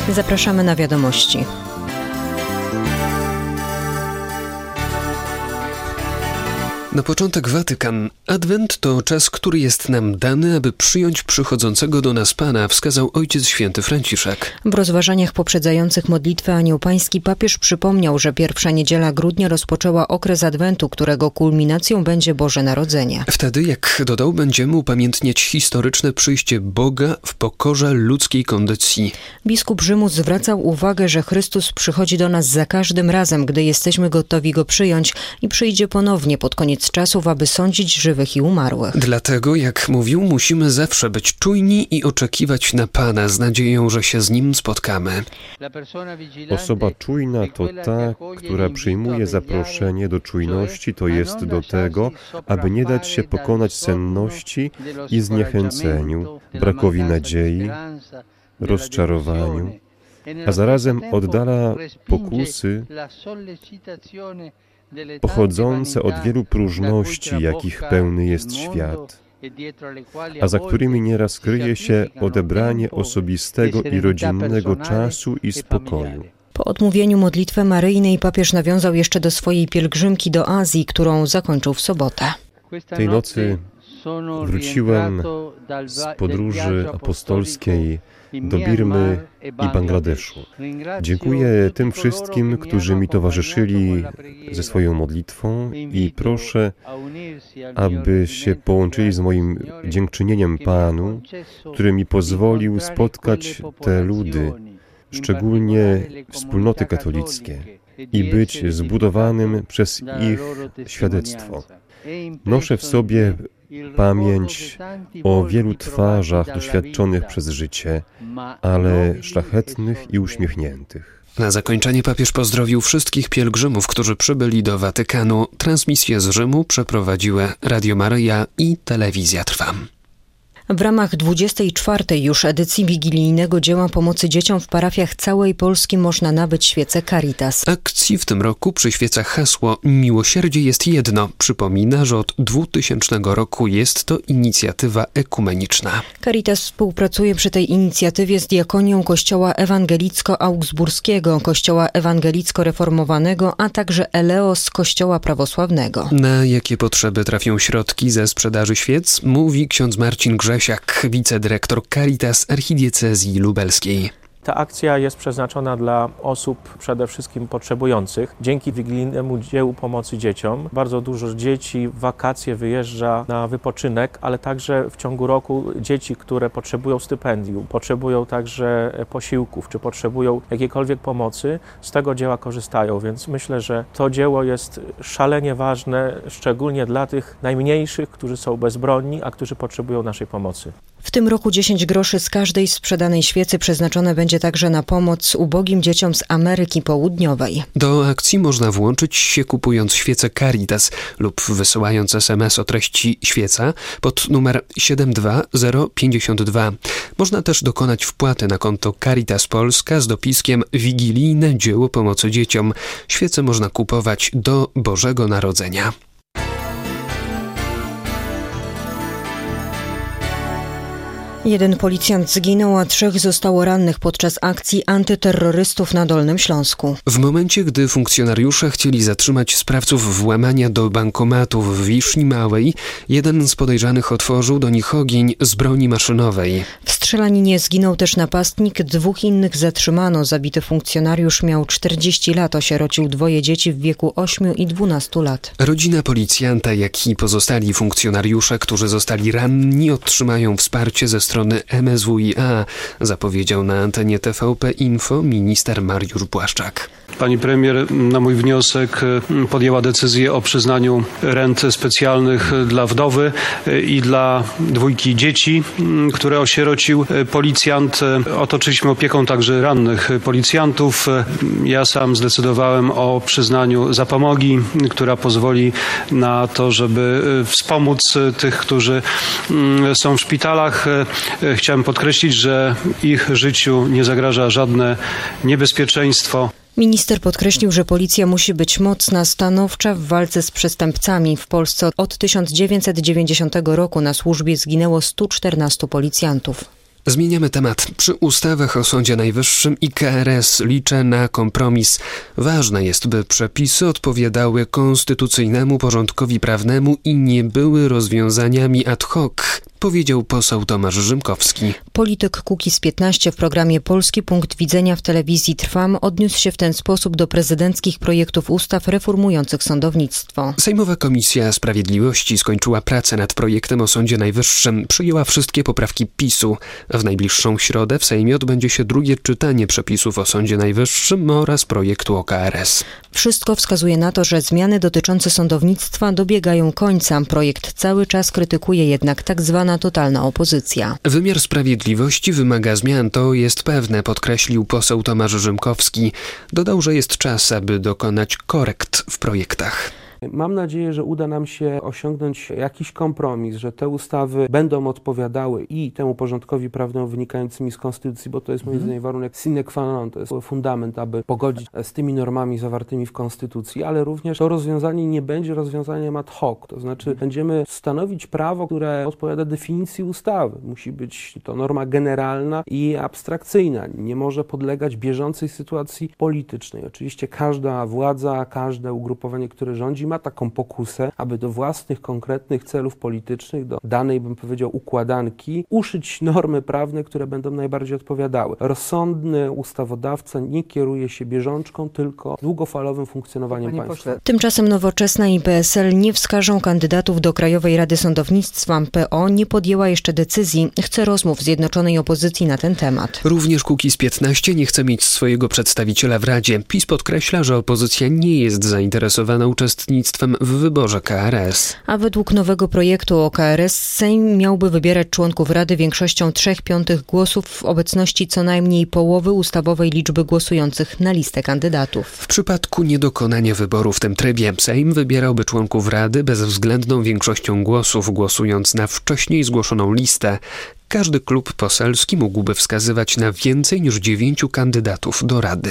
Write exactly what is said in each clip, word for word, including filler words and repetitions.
Zapraszamy na wiadomości. Na początek Watykan. Adwent to czas, który jest nam dany, aby przyjąć przychodzącego do nas Pana, wskazał Ojciec Święty Franciszek. W rozważaniach poprzedzających modlitwę Anioł Pański papież przypomniał, że pierwsza niedziela grudnia rozpoczęła okres Adwentu, którego kulminacją będzie Boże Narodzenie. Wtedy, jak dodał, będziemy upamiętniać historyczne przyjście Boga w pokorze ludzkiej kondycji. Biskup Rzymu zwracał uwagę, że Chrystus przychodzi do nas za każdym razem, gdy jesteśmy gotowi Go przyjąć i przyjdzie ponownie pod koniec czasów, aby sądzić żywych i umarłych. Dlatego, jak mówił, musimy zawsze być czujni i oczekiwać na Pana z nadzieją, że się z Nim spotkamy. Osoba czujna to ta, która przyjmuje zaproszenie do czujności, to jest do tego, aby nie dać się pokonać senności i zniechęceniu, brakowi nadziei, rozczarowaniu, a zarazem oddala pokusy pochodzące od wielu próżności, jakich pełny jest świat, a za którymi nieraz kryje się odebranie osobistego i rodzinnego czasu i spokoju. Po odmówieniu modlitwy maryjnej papież nawiązał jeszcze do swojej pielgrzymki do Azji, którą zakończył w sobotę. Tej nocy wróciłem z podróży apostolskiej do Birmy i Bangladeszu. Dziękuję tym wszystkim, którzy mi towarzyszyli ze swoją modlitwą i proszę, aby się połączyli z moim dziękczynieniem Panu, który mi pozwolił spotkać te ludy, szczególnie wspólnoty katolickie, i być zbudowanym przez ich świadectwo. Noszę w sobie pamięć o wielu twarzach doświadczonych przez życie, ale szlachetnych i uśmiechniętych. Na zakończenie papież pozdrowił wszystkich pielgrzymów, którzy przybyli do Watykanu. Transmisję z Rzymu przeprowadziły Radio Maryja i Telewizja Trwam. W ramach dwudziestej czwartej już edycji wigilijnego dzieła pomocy dzieciom w parafiach całej Polski można nabyć świece Caritas. Akcji w tym roku przyświeca hasło „Miłosierdzie jest jedno”. Przypomina, że od dwutysięcznego roku jest to inicjatywa ekumeniczna. Caritas współpracuje przy tej inicjatywie z diakonią Kościoła Ewangelicko-Augsburskiego, Kościoła Ewangelicko-Reformowanego, a także Eleos Kościoła Prawosławnego. Na jakie potrzeby trafią środki ze sprzedaży świec, mówi ksiądz Marcin Grzesiak, wicedyrektor Caritas Archidiecezji Lubelskiej. Ta akcja jest przeznaczona dla osób przede wszystkim potrzebujących. Dzięki wigilijnemu dziełu pomocy dzieciom bardzo dużo dzieci w wakacje wyjeżdża na wypoczynek, ale także w ciągu roku dzieci, które potrzebują stypendium, potrzebują także posiłków, czy potrzebują jakiejkolwiek pomocy, z tego dzieła korzystają, więc myślę, że to dzieło jest szalenie ważne, szczególnie dla tych najmniejszych, którzy są bezbronni, a którzy potrzebują naszej pomocy. W tym roku dziesięć groszy z każdej sprzedanej świecy przeznaczone będzie także na pomoc ubogim dzieciom z Ameryki Południowej. Do akcji można włączyć się kupując świecę Caritas lub wysyłając es em es o treści świeca pod numer siedem dwa zero pięć dwa. Można też dokonać wpłaty na konto Caritas Polska z dopiskiem Wigilijne dzieło pomocy dzieciom. Świece można kupować do Bożego Narodzenia. Jeden policjant zginął, a trzech zostało rannych podczas akcji antyterrorystów na Dolnym Śląsku. W momencie, gdy funkcjonariusze chcieli zatrzymać sprawców włamania do bankomatu w Wiszni Małej, jeden z podejrzanych otworzył do nich ogień z broni maszynowej. W strzelaninie zginął też napastnik, dwóch innych zatrzymano. Zabity funkcjonariusz miał czterdzieści lat, osierocił dwoje dzieci w wieku ośmiu i dwunastu lat. Rodzina policjanta, jak i pozostali funkcjonariusze, którzy zostali ranni, otrzymają wsparcie ze strony em es wu i a, zapowiedział na antenie T V P Info minister Mariusz Błaszczak. Pani premier na mój wniosek podjęła decyzję o przyznaniu rent specjalnych dla wdowy i dla dwójki dzieci, które osierocił policjant. Otoczyliśmy opieką także rannych policjantów. Ja sam zdecydowałem o przyznaniu zapomogi, która pozwoli na to, żeby wspomóc tych, którzy są w szpitalach. Chciałem podkreślić, że ich życiu nie zagraża żadne niebezpieczeństwo. Minister podkreślił, że policja musi być mocna, stanowcza w walce z przestępcami. W Polsce od tysiąc dziewięćset dziewięćdziesiątego roku na służbie zginęło stu czternastu policjantów. Zmieniamy temat. Przy ustawach o Sądzie Najwyższym i K R S liczę na kompromis. Ważne jest, by przepisy odpowiadały konstytucyjnemu porządkowi prawnemu i nie były rozwiązaniami ad hoc, powiedział poseł Tomasz Rzymkowski. Polityk Kukiz piętnaście w programie Polski Punkt Widzenia w telewizji Trwam odniósł się w ten sposób do prezydenckich projektów ustaw reformujących sądownictwo. Sejmowa Komisja Sprawiedliwości skończyła pracę nad projektem o Sądzie Najwyższym. Przyjęła wszystkie poprawki PiSu. W najbliższą środę w Sejmie odbędzie się drugie czytanie przepisów o Sądzie Najwyższym oraz projektu o K R S. Wszystko wskazuje na to, że zmiany dotyczące sądownictwa dobiegają końca. Projekt cały czas krytykuje jednak tak zwana totalna opozycja. Wymiar sprawiedliwości wymaga zmian, to jest pewne, podkreślił poseł Tomasz Rzymkowski. Dodał, że jest czas, aby dokonać korekt w projektach. Mam nadzieję, że uda nam się osiągnąć jakiś kompromis, że te ustawy będą odpowiadały i temu porządkowi prawnemu wynikającymi z Konstytucji, bo to jest moim zdaniem warunek sine qua non, to jest fundament, aby pogodzić z tymi normami zawartymi w Konstytucji, ale również to rozwiązanie nie będzie rozwiązaniem ad hoc, to znaczy będziemy stanowić prawo, które odpowiada definicji ustawy. Musi być to norma generalna i abstrakcyjna, nie może podlegać bieżącej sytuacji politycznej. Oczywiście każda władza, każde ugrupowanie, które rządzi, ma taką pokusę, aby do własnych, konkretnych celów politycznych, do danej, bym powiedział, układanki, uszyć normy prawne, które będą najbardziej odpowiadały. Rozsądny ustawodawca nie kieruje się bieżączką, tylko długofalowym funkcjonowaniem Panie państwa. Pośle. Tymczasem Nowoczesna i P S L nie wskażą kandydatów do Krajowej Rady Sądownictwa. P O nie podjęła jeszcze decyzji. Chce rozmów zjednoczonej opozycji na ten temat. Również Kukiz piętnaście nie chce mieć swojego przedstawiciela w Radzie. PiS podkreśla, że opozycja nie jest zainteresowana uczestnictwem w wyborze K R S. A według nowego projektu o K R S Sejm miałby wybierać członków Rady większością trzech piątych głosów w obecności co najmniej połowy ustawowej liczby głosujących na listę kandydatów. W przypadku niedokonania wyboru w tym trybie Sejm wybierałby członków Rady bezwzględną większością głosów, głosując na wcześniej zgłoszoną listę. Każdy klub poselski mógłby wskazywać na więcej niż dziewięciu kandydatów do Rady.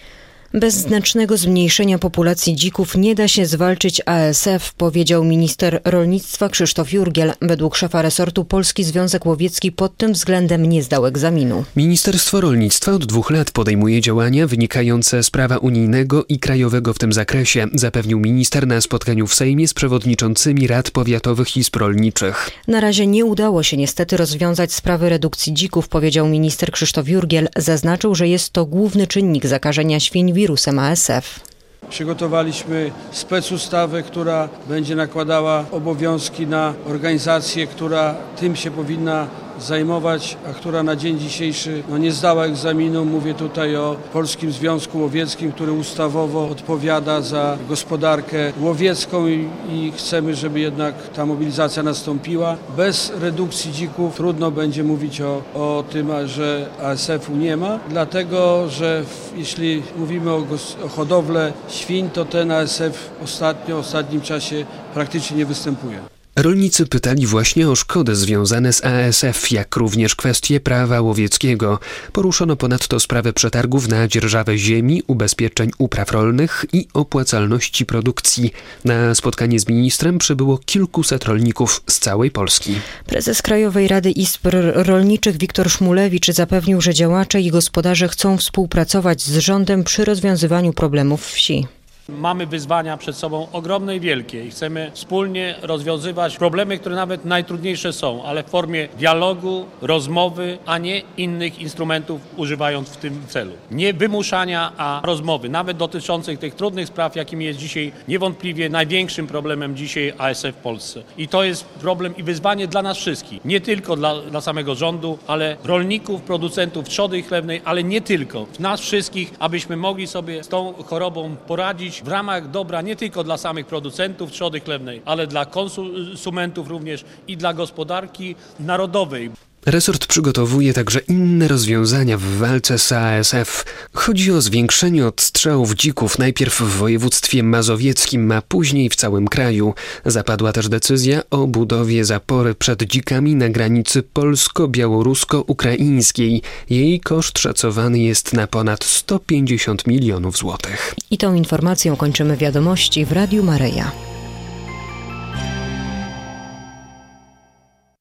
Bez znacznego zmniejszenia populacji dzików nie da się zwalczyć A S F, powiedział minister rolnictwa Krzysztof Jurgiel. Według szefa resortu Polski Związek Łowiecki pod tym względem nie zdał egzaminu. Ministerstwo Rolnictwa od dwóch lat podejmuje działania wynikające z prawa unijnego i krajowego w tym zakresie, zapewnił minister na spotkaniu w Sejmie z przewodniczącymi rad powiatowych izb rolniczych. Na razie nie udało się niestety rozwiązać sprawy redukcji dzików, powiedział minister Krzysztof Jurgiel. Zaznaczył, że jest to główny czynnik zakażenia świń wirusem A S F. Przygotowaliśmy specustawę, która będzie nakładała obowiązki na organizację, która tym się powinna zajmować, a która na dzień dzisiejszy no, nie zdała egzaminu. Mówię tutaj o Polskim Związku Łowieckim, który ustawowo odpowiada za gospodarkę łowiecką i, i chcemy, żeby jednak ta mobilizacja nastąpiła. Bez redukcji dzików trudno będzie mówić o, o tym, że A S F u nie ma, dlatego że w, jeśli mówimy o, o hodowlę świń, to ten A S F ostatnio, w ostatnim czasie praktycznie nie występuje. Rolnicy pytali właśnie o szkody związane z A S F, jak również kwestie prawa łowieckiego. Poruszono ponadto sprawę przetargów na dzierżawę ziemi, ubezpieczeń upraw rolnych i opłacalności produkcji. Na spotkanie z ministrem przybyło kilkuset rolników z całej Polski. Prezes Krajowej Rady Izb Rolniczych Wiktor Szmulewicz zapewnił, że działacze i gospodarze chcą współpracować z rządem przy rozwiązywaniu problemów wsi. Mamy wyzwania przed sobą ogromne i wielkie i chcemy wspólnie rozwiązywać problemy, które nawet najtrudniejsze są, ale w formie dialogu, rozmowy, a nie innych instrumentów używając w tym celu. Nie wymuszania, a rozmowy, nawet dotyczących tych trudnych spraw, jakim jest dzisiaj niewątpliwie największym problemem dzisiaj A S F w Polsce. I to jest problem i wyzwanie dla nas wszystkich, nie tylko dla, dla samego rządu, ale rolników, producentów trzody chlewnej, ale nie tylko. Nas wszystkich, abyśmy mogli sobie z tą chorobą poradzić w ramach dobra nie tylko dla samych producentów trzody chlewnej, ale dla konsumentów również i dla gospodarki narodowej. Resort przygotowuje także inne rozwiązania w walce z A S F. Chodzi o zwiększenie odstrzałów dzików najpierw w województwie mazowieckim, a później w całym kraju. Zapadła też decyzja o budowie zapory przed dzikami na granicy polsko-białorusko-ukraińskiej. Jej koszt szacowany jest na ponad sto pięćdziesiąt milionów złotych. I tą informacją kończymy wiadomości w Radiu Maryja.